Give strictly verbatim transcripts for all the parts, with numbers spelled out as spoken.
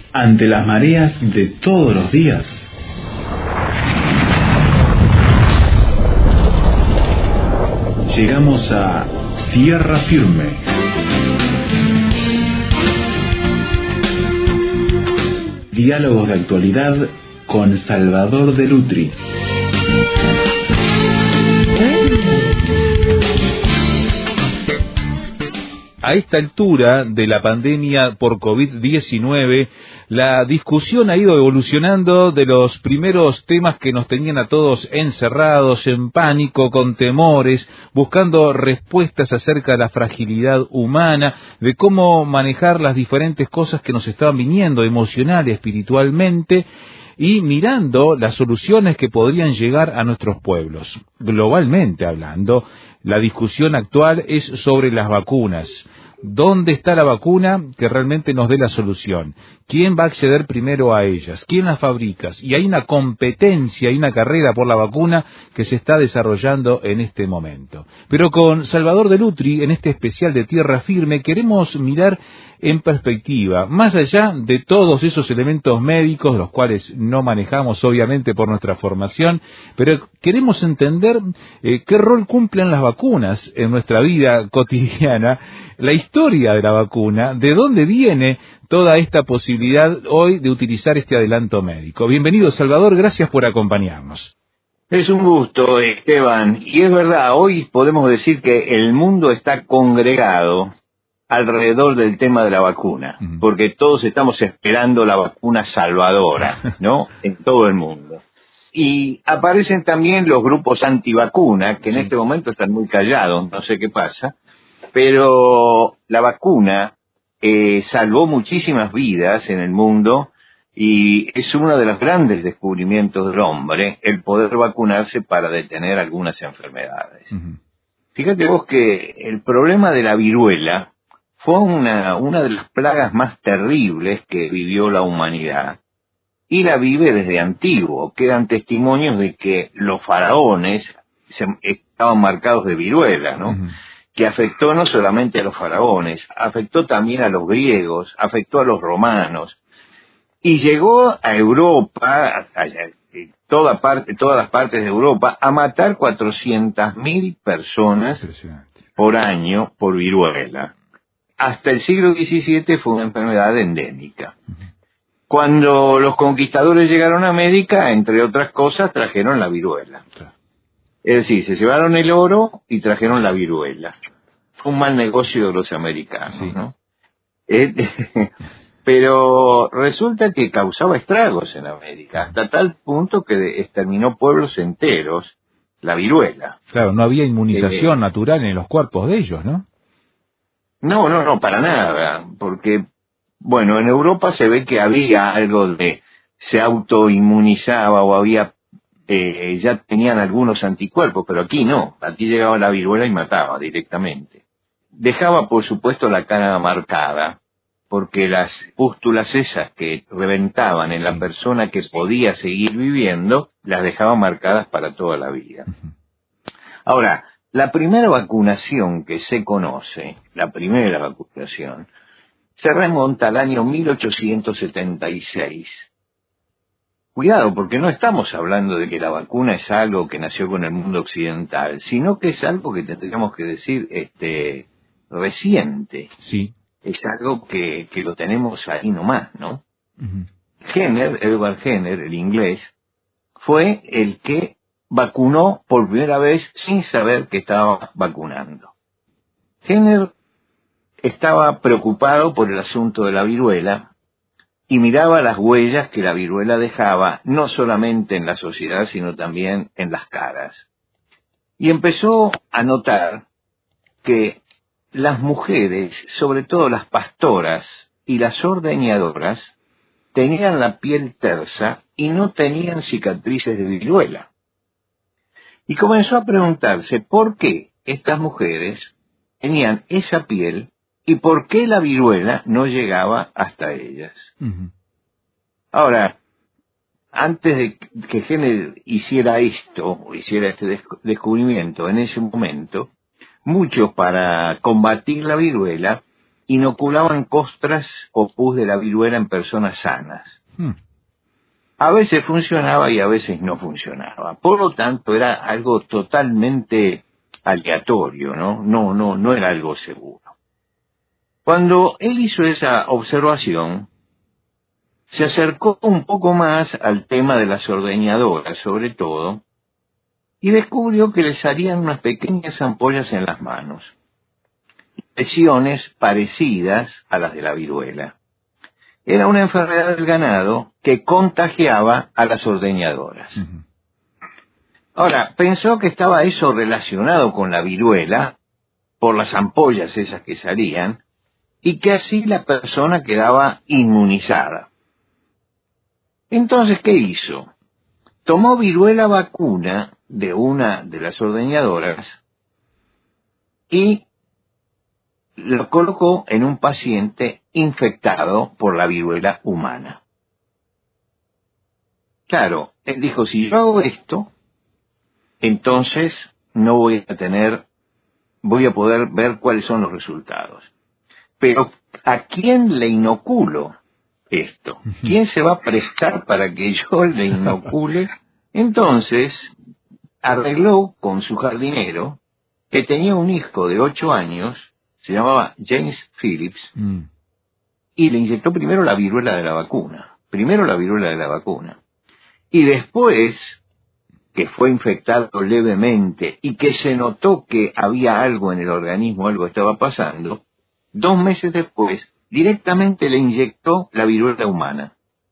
ante las mareas de todos los días. Llegamos a tierra firme. Diálogos de actualidad con Salvador de Lutri. A esta altura de la pandemia por COVID diecinueve, la discusión ha ido evolucionando de los primeros temas que nos tenían a todos encerrados, en pánico, con temores, buscando respuestas acerca de la fragilidad humana, de cómo manejar las diferentes cosas que nos estaban viniendo emocional y espiritualmente, y mirando las soluciones que podrían llegar a nuestros pueblos. Globalmente hablando, la discusión actual es sobre las vacunas. ¿Dónde está la vacuna que realmente nos dé la solución? ¿Quién va a acceder primero a ellas? ¿Quién las fabrica? Y hay una competencia, hay una carrera por la vacuna que se está desarrollando en este momento. Pero con Salvador de Lutri, en este especial de Tierra Firme, queremos mirar en perspectiva, más allá de todos esos elementos médicos, los cuales no manejamos obviamente por nuestra formación, pero queremos entender eh, qué rol cumplen las vacunas en nuestra vida cotidiana, la historia de la vacuna, de dónde viene toda esta posibilidad hoy de utilizar este adelanto médico. Bienvenido, Salvador, gracias por acompañarnos. Es un gusto, Esteban, y es verdad, hoy podemos decir que el mundo está congregado alrededor del tema de la vacuna, uh-huh. porque todos estamos esperando la vacuna salvadora, ¿no?, en todo el mundo. Y aparecen también los grupos antivacuna, que en sí. este momento están muy callados, no sé qué pasa, pero la vacuna eh, salvó muchísimas vidas en el mundo y es uno de los grandes descubrimientos del hombre, el poder vacunarse para detener algunas enfermedades. Uh-huh. Fíjate vos que el problema de la viruela fue una, una de las plagas más terribles que vivió la humanidad. Y la vive desde antiguo. Quedan testimonios de que los faraones se, estaban marcados de viruela, ¿no? Uh-huh. Que afectó no solamente a los faraones, afectó también a los griegos, afectó a los romanos. Y llegó a Europa, a, a, a toda parte, todas las partes de Europa, a matar cuatrocientas mil personas por año por viruela. Hasta el siglo diecisiete fue una enfermedad endémica. Cuando los conquistadores llegaron a América, entre otras cosas, trajeron la viruela. Es decir, se llevaron el oro y trajeron la viruela. Fue un mal negocio de los americanos, sí. ¿no? Eh, pero resulta que causaba estragos en América, hasta tal punto que exterminó pueblos enteros la viruela. Claro, no había inmunización eh, natural en los cuerpos de ellos, ¿no? No, no, no, para nada, porque, bueno, en Europa se ve que había algo de, se autoinmunizaba o había, eh, ya tenían algunos anticuerpos, pero aquí no, aquí llegaba la viruela y mataba directamente. Dejaba, por supuesto, la cara marcada, porque las pústulas esas que reventaban en la persona que podía seguir viviendo, las dejaban marcadas para toda la vida. Ahora, la primera vacunación que se conoce, la primera vacunación, se remonta al año mil ochocientos setenta y seis. Cuidado, porque no estamos hablando de que la vacuna es algo que nació con el mundo occidental, sino que es algo que tendríamos que decir este reciente. Sí. Es algo que, que lo tenemos ahí nomás, ¿no? Uh-huh. Jenner, Edward Jenner, el inglés, fue el que vacunó por primera vez sin saber que estaba vacunando. Jenner estaba preocupado por el asunto de la viruela y miraba las huellas que la viruela dejaba, no solamente en la sociedad, sino también en las caras. Y empezó a notar que las mujeres, sobre todo las pastoras y las ordeñadoras, tenían la piel tersa y no tenían cicatrices de viruela. Y comenzó a preguntarse por qué estas mujeres tenían esa piel y por qué la viruela no llegaba hasta ellas. Uh-huh. Ahora, antes de que Jenner hiciera esto, o hiciera este descubrimiento en ese momento, muchos para combatir la viruela inoculaban costras o pus de la viruela en personas sanas. Hmm. A veces funcionaba y a veces no funcionaba. Por lo tanto, era algo totalmente aleatorio, ¿no? No, no, no era algo seguro. Cuando él hizo esa observación, se acercó un poco más al tema de las ordeñadoras, sobre todo, y descubrió que les salían unas pequeñas ampollas en las manos, lesiones parecidas a las de la viruela. Era una enfermedad del ganado que contagiaba a las ordeñadoras. Uh-huh. Ahora, pensó que estaba eso relacionado con la viruela, por las ampollas esas que salían, y que así la persona quedaba inmunizada. Entonces, ¿qué hizo? Tomó viruela vacuna de una de las ordeñadoras y lo colocó en un paciente infectado por la viruela humana. Claro, él dijo, si yo hago esto, entonces no voy a tener, voy a poder ver cuáles son los resultados. Pero, ¿a quién le inoculo esto? ¿Quién se va a prestar para que yo le inocule? Entonces, arregló con su jardinero, que tenía un hijo de ocho años, se llamaba James Phillips, mm. y le inyectó primero la viruela de la vacuna. Primero la viruela de la vacuna. Y después, que fue infectado levemente y que se notó que había algo en el organismo, algo estaba pasando, dos meses después, directamente le inyectó la viruela humana.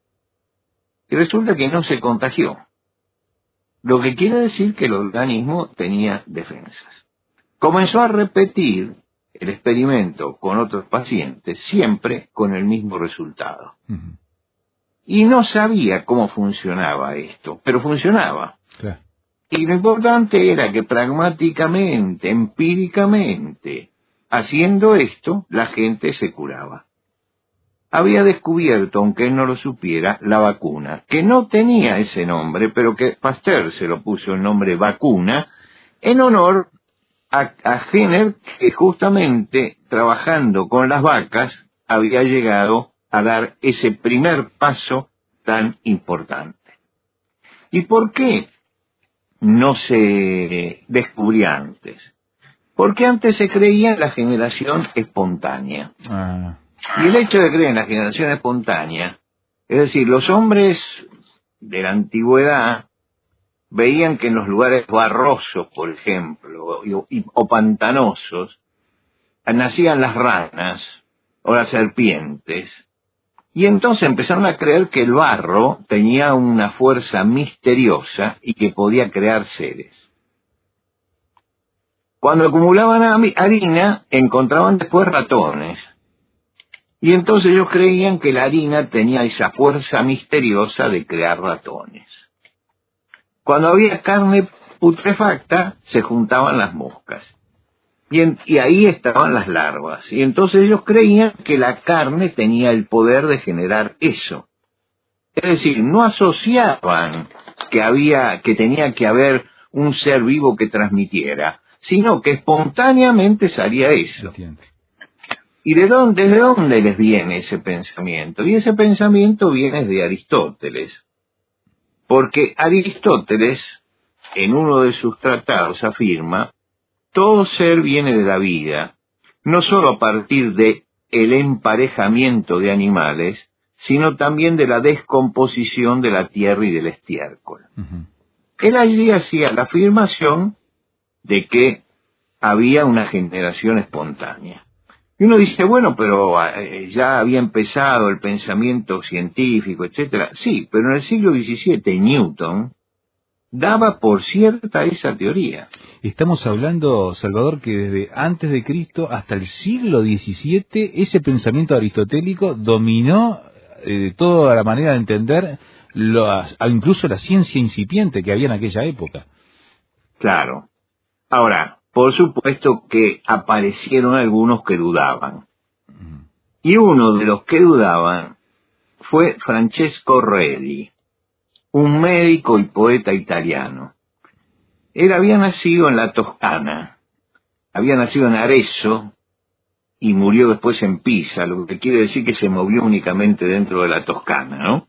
Y resulta que no se contagió. Lo que quiere decir que el organismo tenía defensas. Comenzó a repetir el experimento con otros pacientes, siempre con el mismo resultado. Uh-huh. Y no sabía cómo funcionaba esto, pero funcionaba. Claro. Y lo importante era que pragmáticamente, empíricamente, haciendo esto, la gente se curaba. Había descubierto, aunque él no lo supiera, la vacuna, que no tenía ese nombre, pero que Pasteur se lo puso el nombre vacuna, en honor a, a Jenner, que justamente trabajando con las vacas había llegado a dar ese primer paso tan importante. ¿Y por qué no se descubría antes? Porque antes se creía en la generación espontánea. Ah. Y el hecho de creer en la generación espontánea, es decir, los hombres de la antigüedad veían que en los lugares barrosos, por ejemplo, y, y, o pantanosos, nacían las ranas o las serpientes, y entonces empezaron a creer que el barro tenía una fuerza misteriosa y que podía crear seres. Cuando acumulaban harina, encontraban después ratones. Y entonces ellos creían que la harina tenía esa fuerza misteriosa de crear ratones. Cuando había carne putrefacta, se juntaban las moscas. Y, en, y ahí estaban las larvas. Y entonces ellos creían que la carne tenía el poder de generar eso. Es decir, no asociaban que había, que tenía que haber un ser vivo que transmitiera, sino que espontáneamente salía eso. Entiendo. ¿Y de dónde, desde dónde les viene ese pensamiento? Y ese pensamiento viene de Aristóteles. Porque Aristóteles, en uno de sus tratados, afirma, todo ser viene de la vida, no solo a partir de el emparejamiento de animales, sino también de la descomposición de la tierra y del estiércol. Uh-huh. Él allí hacía la afirmación de que había una generación espontánea. Y uno dice, bueno, pero eh, ya había empezado el pensamiento científico, etcétera. Sí, pero en el siglo diecisiete Newton daba por cierta esa teoría. Estamos hablando, Salvador, que desde antes de Cristo hasta el siglo diecisiete ese pensamiento aristotélico dominó eh, toda la manera de entender las, incluso la ciencia incipiente que había en aquella época. Claro. Ahora, por supuesto que aparecieron algunos que dudaban. Uh-huh. Y uno de los que dudaban fue Francesco Redi, un médico y poeta italiano. Él había nacido en la Toscana, había nacido en Arezzo, y murió después en Pisa, lo que quiere decir que se movió únicamente dentro de la Toscana, ¿no?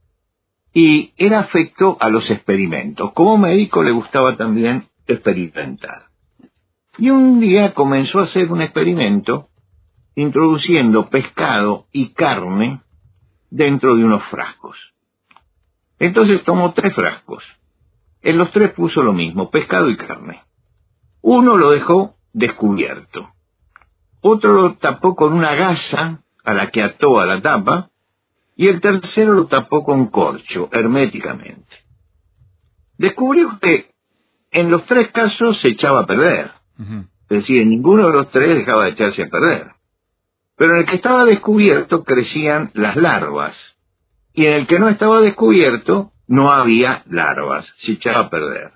Y era afecto a los experimentos. Como médico le gustaba también experimentar. Y un día comenzó a hacer un experimento introduciendo pescado y carne dentro de unos frascos. Entonces tomó tres frascos. En los tres puso lo mismo, pescado y carne. Uno lo dejó descubierto. Otro lo tapó con una gasa a la que ató a la tapa, y el tercero lo tapó con corcho, herméticamente. Descubrió que en los tres casos se echaba a perder. Uh-huh. Es decir, en ninguno de los tres dejaba de echarse a perder. Pero en el que estaba descubierto crecían las larvas, y en el que no estaba descubierto no había larvas, se echaba a perder.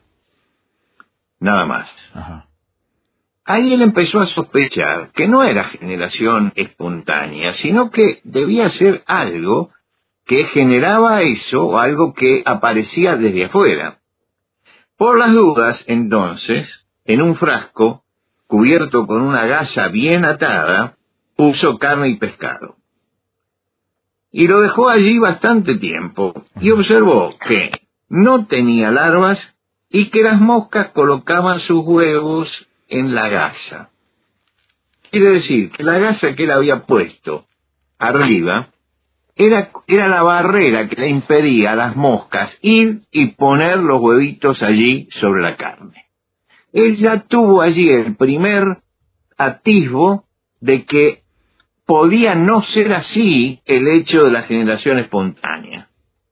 Nada más. Uh-huh. Ahí él empezó a sospechar que no era generación espontánea, sino que debía ser algo que generaba eso, o algo que aparecía desde afuera. Por las dudas, entonces, en un frasco, cubierto con una gasa bien atada, puso carne y pescado. Y lo dejó allí bastante tiempo, y observó que no tenía larvas y que las moscas colocaban sus huevos en la gasa. Quiere decir que la gasa que él había puesto arriba era, era la barrera que le impedía a las moscas ir y poner los huevitos allí sobre la carne. Él ya tuvo allí el primer atisbo de que podía no ser así el hecho de la generación espontánea.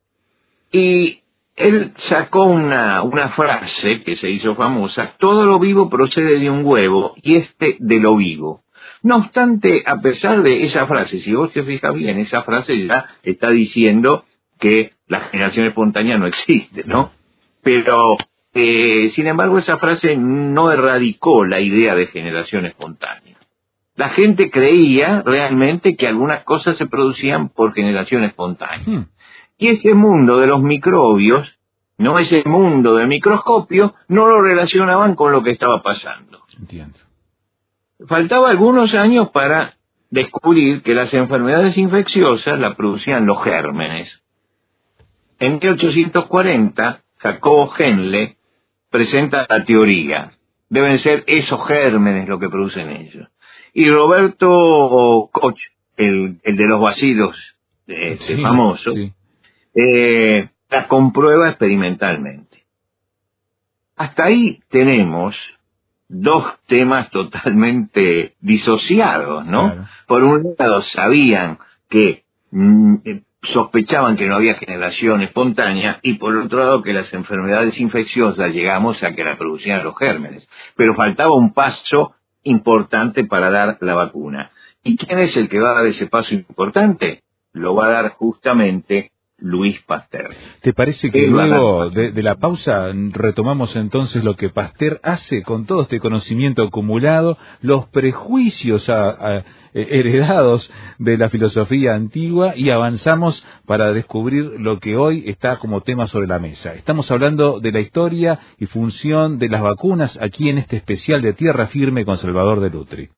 Y él sacó una, una frase que se hizo famosa: todo lo vivo procede de un huevo, y este de lo vivo. No obstante, a pesar de esa frase, si vos te fijas bien, esa frase ya está diciendo que la generación espontánea no existe, ¿no? Pero, eh, sin embargo, esa frase no erradicó la idea de generación espontánea. La gente creía realmente que algunas cosas se producían por generación espontánea. Hmm. Y ese mundo de los microbios, no ese mundo del microscopio, no lo relacionaban con lo que estaba pasando. Entiendo. Faltaba algunos años para descubrir que las enfermedades infecciosas las producían los gérmenes. En mil ochocientos cuarenta, Jacobo Henle presenta la teoría. Deben ser esos gérmenes lo que producen ellos. Y Roberto Koch, el, el de los bacilos, este, sí, famoso, sí. Eh, la comprueba experimentalmente. Hasta ahí tenemos dos temas totalmente disociados, ¿no? Claro. Por un lado sabían que mm, sospechaban que no había generación espontánea, y por otro lado que las enfermedades infecciosas llegamos a que las producían los gérmenes. Pero faltaba un paso importante para dar la vacuna. ¿Y quién es el que va a dar ese paso importante? Lo va a dar justamente Louis Pasteur. ¿Te parece que luego de, de la pausa retomamos entonces lo que Pasteur hace con todo este conocimiento acumulado, los prejuicios a, a, heredados de la filosofía antigua, y avanzamos para descubrir lo que hoy está como tema sobre la mesa? Estamos hablando de la historia y función de las vacunas aquí en este especial de Tierra Firme con Salvador de Lutri.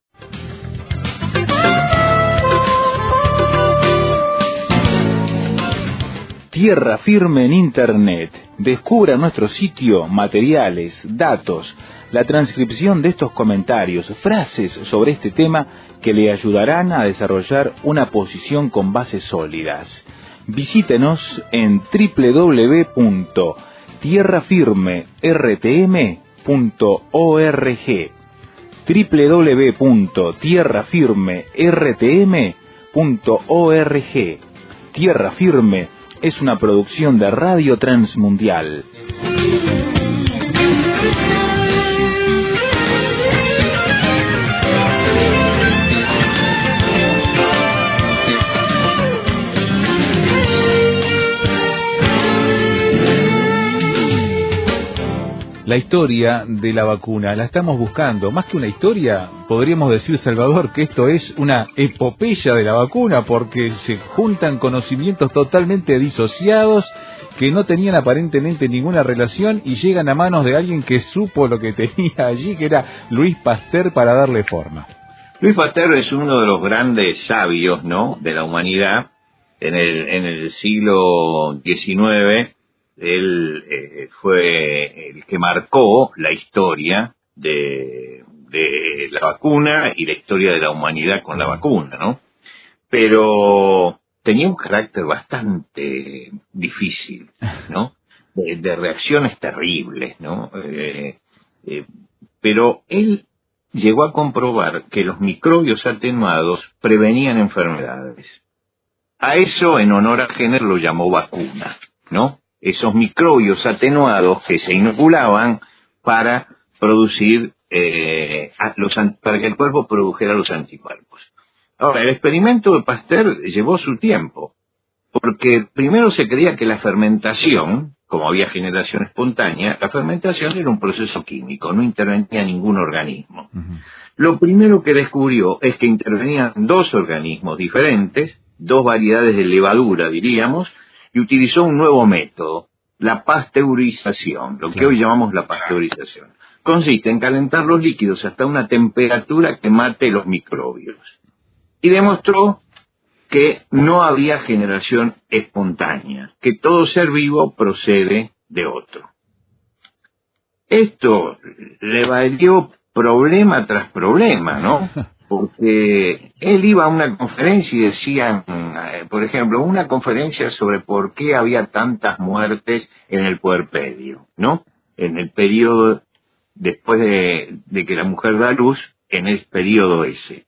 Tierra Firme en Internet. Descubra nuestro sitio materiales, datos, la transcripción de estos comentarios, frases sobre este tema que le ayudarán a desarrollar una posición con bases sólidas. Visítenos en doble u doble u doble u punto tierra firme r t m punto org, doble u doble u doble u punto tierra firme r t m punto org. Tierra Firme es una producción de Radio Transmundial. La historia de la vacuna la estamos buscando. Más que una historia, podríamos decir, Salvador, que esto es una epopeya de la vacuna, porque se juntan conocimientos totalmente disociados que no tenían aparentemente ninguna relación y llegan a manos de alguien que supo lo que tenía allí, que era Louis Pasteur, para darle forma. Louis Pasteur es uno de los grandes sabios, ¿no?, de la humanidad. En el, en el siglo diecinueve, él eh, fue el que marcó la historia de, de la vacuna y la historia de la humanidad con la vacuna, ¿no? Pero tenía un carácter bastante difícil, ¿no? De, de reacciones terribles, ¿no? Eh, eh, pero él llegó a comprobar que los microbios atenuados prevenían enfermedades. A eso, en honor a Jenner, lo llamó vacuna, ¿no? Esos microbios atenuados que se inoculaban para producir, eh, los, para que el cuerpo produjera los anticuerpos. Ahora, el experimento de Pasteur llevó su tiempo, porque primero se creía que la fermentación, como había generación espontánea, la fermentación era un proceso químico, no intervenía ningún organismo. Uh-huh. Lo primero que descubrió es que intervenían dos organismos diferentes, dos variedades de levadura, diríamos, y utilizó un nuevo método, la pasteurización, lo que hoy llamamos la pasteurización. Consiste en calentar los líquidos hasta una temperatura que mate los microbios. Y demostró que no había generación espontánea, que todo ser vivo procede de otro. Esto le valió problema tras problema, ¿no? Porque él iba a una conferencia y decían, por ejemplo, una conferencia sobre por qué había tantas muertes en el puerperio, ¿no? En el periodo después de, de que la mujer da luz, en el periodo ese.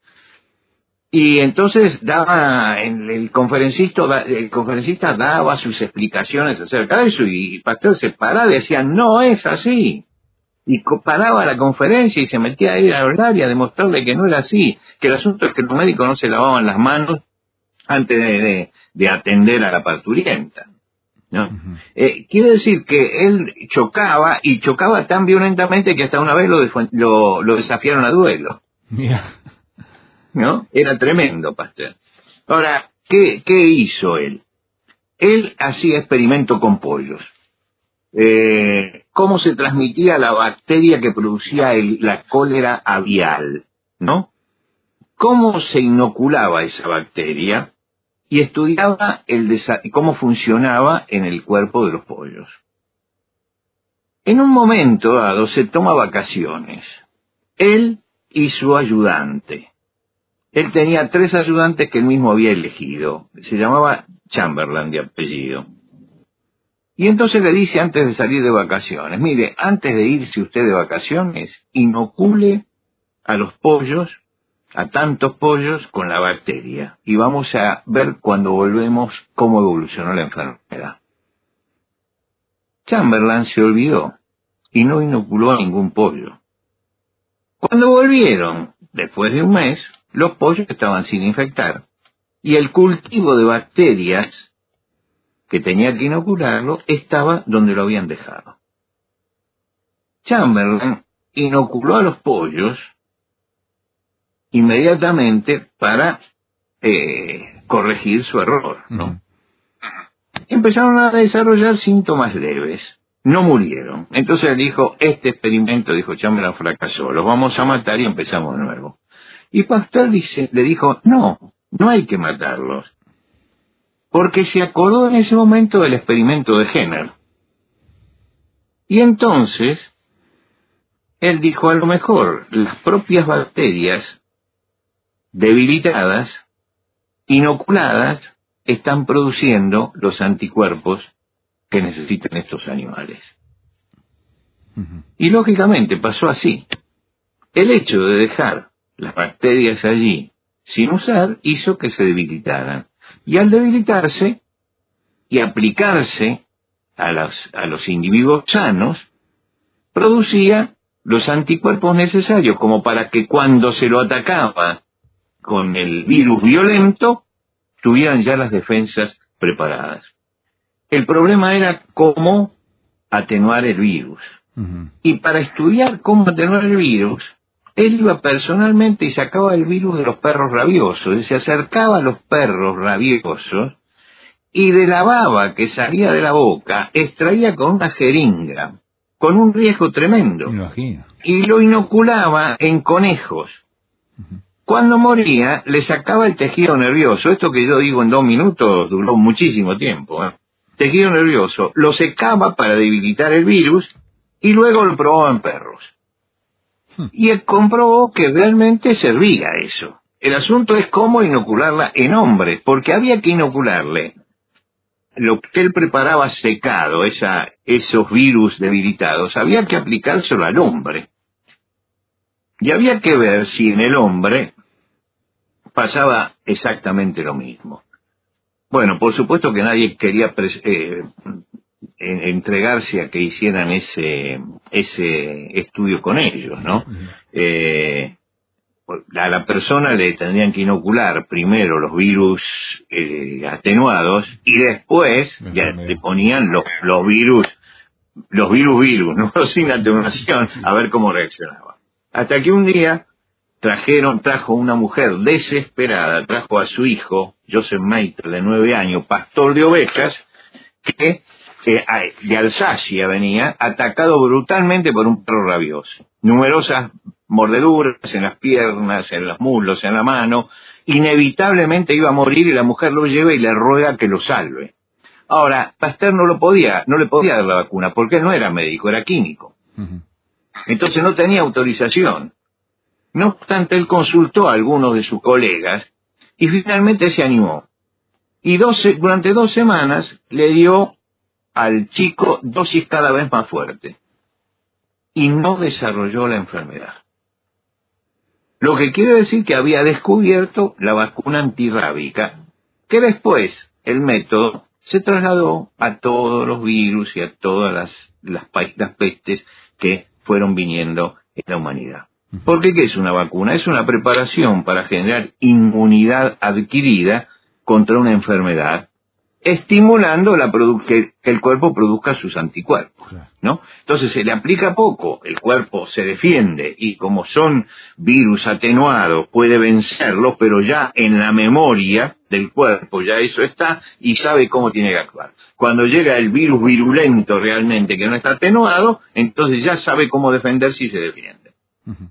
Y entonces daba, el conferencista, el conferencista daba sus explicaciones acerca de eso, y Pasteur se paraba y decía, no es así. Y paraba la conferencia y se metía a ir a hablar y a demostrarle que no era así, que el asunto es que los médicos no se lavaban las manos antes de, de, de atender a la parturienta, ¿no? Uh-huh. Eh, quiere decir que él chocaba, y chocaba tan violentamente que hasta una vez lo, lo, lo desafiaron a duelo. Yeah. ¿No? Era tremendo Pasteur. Ahora, ¿qué, qué hizo él? Él hacía experimento con pollos. Eh, ¿Cómo se transmitía la bacteria que producía el, la cólera avial? ¿No? ¿Cómo se inoculaba esa bacteria? Y estudiaba el desa- cómo funcionaba en el cuerpo de los pollos. En un momento dado se toma vacaciones. Él y su ayudante. Él tenía tres ayudantes que él mismo había elegido. Se llamaba Chamberlain de apellido. Y entonces le dice antes de salir de vacaciones, mire, antes de irse usted de vacaciones, inocule a los pollos, a tantos pollos, con la bacteria. Y vamos a ver cuando volvemos cómo evolucionó la enfermedad. Chamberlain se olvidó y no inoculó a ningún pollo. Cuando volvieron, después de un mes, los pollos estaban sin infectar, y el cultivo de bacterias que tenía que inocularlo estaba donde lo habían dejado. Chamberlain inoculó a los pollos inmediatamente para eh, corregir su error, ¿no? Uh-huh. Empezaron a desarrollar síntomas leves, no murieron. Entonces él dijo, este experimento, dijo Chamberlain, fracasó, los vamos a matar y empezamos de nuevo. Y Pasteur dice, le dijo, no, no hay que matarlos. Porque se acordó en ese momento del experimento de Jenner. Y entonces, él dijo, a lo mejor, las propias bacterias debilitadas, inoculadas, están produciendo los anticuerpos que necesitan estos animales. Uh-huh. Y lógicamente pasó así. El hecho de dejar las bacterias allí sin usar hizo que se debilitaran. Y al debilitarse y aplicarse a los, a los individuos sanos, producía los anticuerpos necesarios como para que cuando se lo atacaba con el virus violento, tuvieran ya las defensas preparadas. El problema era cómo atenuar el virus. Uh-huh. Y para estudiar cómo atenuar el virus, él iba personalmente y sacaba el virus de los perros rabiosos, y se acercaba a los perros rabiosos y de la baba que salía de la boca extraía con una jeringa, con un riesgo tremendo, Imagina. y lo inoculaba en conejos. Uh-huh. cuando moría le sacaba el tejido nervioso. Esto que yo digo en dos minutos duró muchísimo tiempo, ¿eh? Tejido nervioso, lo secaba para debilitar el virus y luego lo probó en perros. Y él comprobó que realmente servía eso. El asunto es cómo inocularla en hombres, porque había que inocularle lo que él preparaba secado, esa, esos virus debilitados, había que aplicárselo al hombre. Y había que ver si en el hombre pasaba exactamente lo mismo. Bueno, por supuesto que nadie quería eh, en, entregarse a que hicieran ese ese estudio con ellos, ¿no? Eh, a la persona le tendrían que inocular primero los virus eh, atenuados y después ya le ponían los, los virus, los virus virus, ¿no? Sin atenuación, a ver cómo reaccionaba. Hasta que un día trajeron, trajo una mujer desesperada, trajo a su hijo, Joseph Meister, de nueve años, pastor de ovejas, que eh, de Alsacia venía, atacado brutalmente por un perro rabioso. Numerosas mordeduras en las piernas, en los muslos, en la mano, inevitablemente iba a morir y la mujer lo lleva y le ruega que lo salve. Ahora, Pasteur no lo podía, no le podía dar la vacuna, porque él no era médico, era químico. Uh-huh. Entonces no tenía autorización. No obstante, él consultó a algunos de sus colegas y finalmente se animó. Y doce, durante dos semanas le dio al chico dosis cada vez más fuertes. Y no desarrolló la enfermedad. Lo que quiere decir que había descubierto la vacuna antirrábica, que después el método se trasladó a todos los virus y a todas las, las, las pestes que fueron viniendo en la humanidad. ¿Por qué? ¿Qué es una vacuna? Es una preparación para generar inmunidad adquirida contra una enfermedad, estimulando la produ- que, que el cuerpo produzca sus anticuerpos, ¿no? Entonces se le aplica poco, el cuerpo se defiende y como son virus atenuados puede vencerlos, pero ya en la memoria del cuerpo ya eso está y sabe cómo tiene que actuar. Cuando llega el virus virulento realmente que no está atenuado, entonces ya sabe cómo defenderse y se defiende. Uh-huh.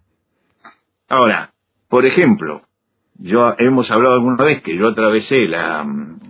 Ahora, por ejemplo, yo hemos hablado alguna vez que yo atravesé la,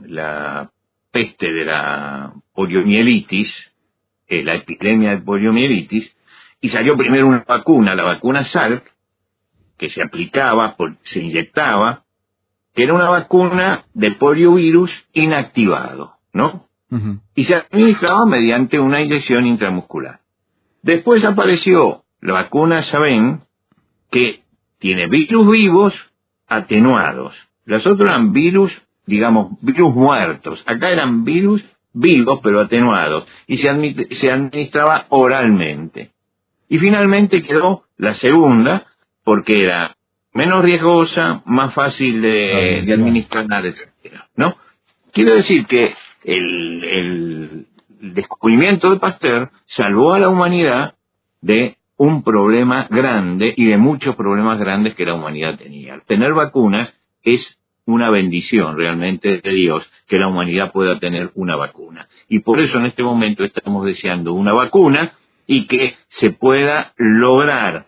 la peste de la poliomielitis, eh, la epidemia de poliomielitis, y salió primero una vacuna, la vacuna Salk, que se aplicaba, se inyectaba, que era una vacuna de poliovirus inactivado, ¿no? Uh-huh. Y se administraba mediante una inyección intramuscular. Después apareció la vacuna Sabin, que tiene virus vivos atenuados. Las otras eran virus, digamos, virus muertos. Acá eran virus vivos pero atenuados. Y se, admit- se administraba oralmente. Y finalmente quedó la segunda, porque era menos riesgosa, más fácil de, de administrar, etcétera, ¿no? Quiero decir que el, el descubrimiento de Pasteur salvó a la humanidad de un problema grande y de muchos problemas grandes que la humanidad tenía. Tener vacunas es una bendición realmente de Dios, que la humanidad pueda tener una vacuna. Y por eso en este momento estamos deseando una vacuna y que se pueda lograr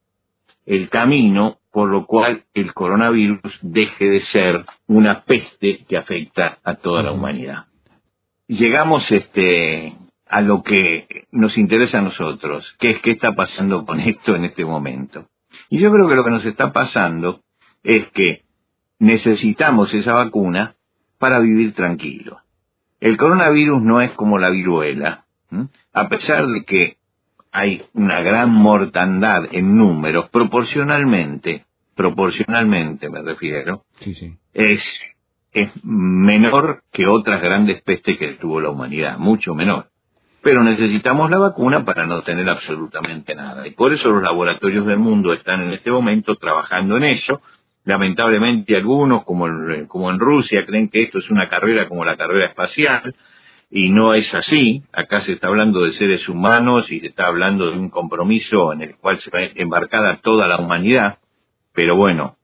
el camino por lo cual el coronavirus deje de ser una peste que afecta a toda la humanidad. Llegamos este a lo que nos interesa a nosotros, que es qué está pasando con esto en este momento. Y yo creo que lo que nos está pasando es que necesitamos esa vacuna para vivir tranquilos. El coronavirus no es como la viruela, ¿m? A pesar de que hay una gran mortandad en números, proporcionalmente, proporcionalmente me refiero, sí, sí. es es menor que otras grandes pestes que tuvo la humanidad, mucho menor. Pero necesitamos la vacuna para no tener absolutamente nada. Y por eso los laboratorios del mundo están en este momento trabajando en eso. Lamentablemente algunos, como en, como en Rusia, creen que esto es una carrera como la carrera espacial, y no es así. Acá se está hablando de seres humanos y se está hablando de un compromiso en el cual se va embarcada toda la humanidad. Pero bueno,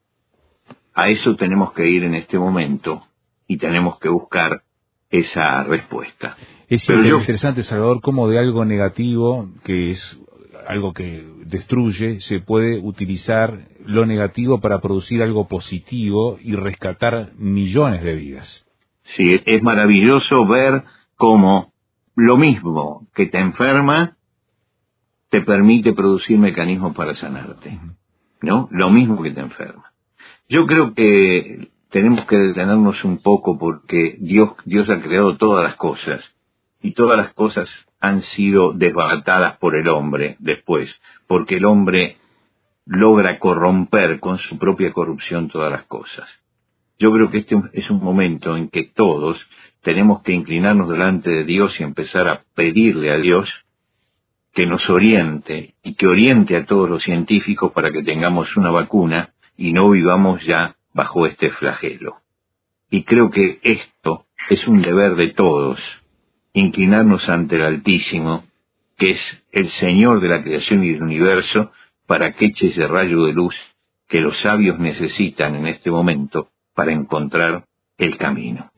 a eso tenemos que ir en este momento y tenemos que buscar esa respuesta. Es Pero interesante, yo... Salvador, cómo de algo negativo, que es algo que destruye, se puede utilizar lo negativo para producir algo positivo y rescatar millones de vidas. Sí, es maravilloso ver cómo lo mismo que te enferma te permite producir mecanismos para sanarte, ¿no? Lo mismo que te enferma. Yo creo que tenemos que detenernos un poco porque Dios, Dios ha creado todas las cosas y todas las cosas han sido desbaratadas por el hombre después, porque el hombre logra corromper con su propia corrupción todas las cosas. Yo creo que este es un momento en que todos tenemos que inclinarnos delante de Dios y empezar a pedirle a Dios que nos oriente y que oriente a todos los científicos para que tengamos una vacuna y no vivamos ya bajo este flagelo. Y creo que esto es un deber de todos, inclinarnos ante el Altísimo, que es el Señor de la creación y del universo, para que eche ese rayo de luz que los sabios necesitan en este momento para encontrar el camino.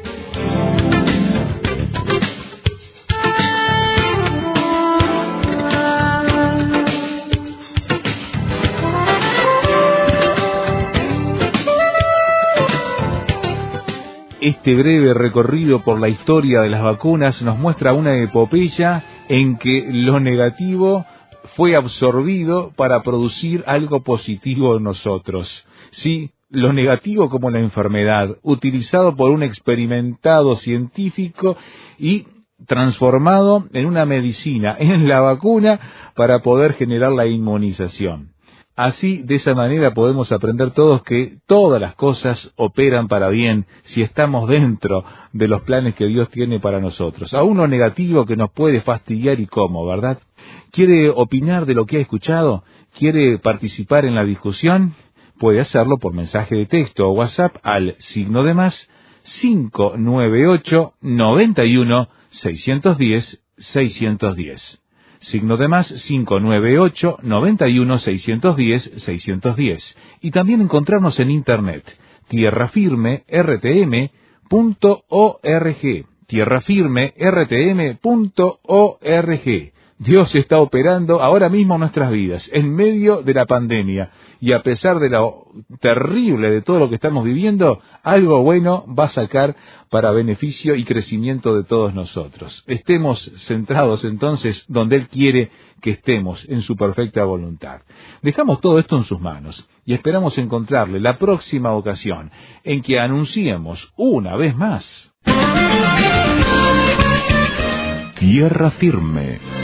Este breve recorrido por la historia de las vacunas nos muestra una epopeya en que lo negativo fue absorbido para producir algo positivo en nosotros. Sí, lo negativo como la enfermedad, utilizado por un experimentado científico y transformado en una medicina, en la vacuna, para poder generar la inmunización. Así, de esa manera podemos aprender todos que todas las cosas operan para bien si estamos dentro de los planes que Dios tiene para nosotros. Aún lo negativo que nos puede fastidiar y cómo, ¿verdad? ¿Quiere opinar de lo que ha escuchado? ¿Quiere participar en la discusión? Puede hacerlo por mensaje de texto o WhatsApp al signo de más cinco nueve ocho, noventa y uno, seiscientos diez, seiscientos diez. Signo de más cinco nueve ocho, noventa y uno, seiscientos diez, seiscientos diez. Y también encontrarnos en internet, tierra firme r t m punto org, tierra firme r t m punto org. Dios está operando ahora mismo en nuestras vidas, en medio de la pandemia, y a pesar de lo terrible de todo lo que estamos viviendo, algo bueno va a sacar para beneficio y crecimiento de todos nosotros. Estemos centrados entonces donde Él quiere que estemos, en su perfecta voluntad. Dejamos todo esto en sus manos y esperamos encontrarle la próxima ocasión en que anunciemos una vez más. Tierra firme.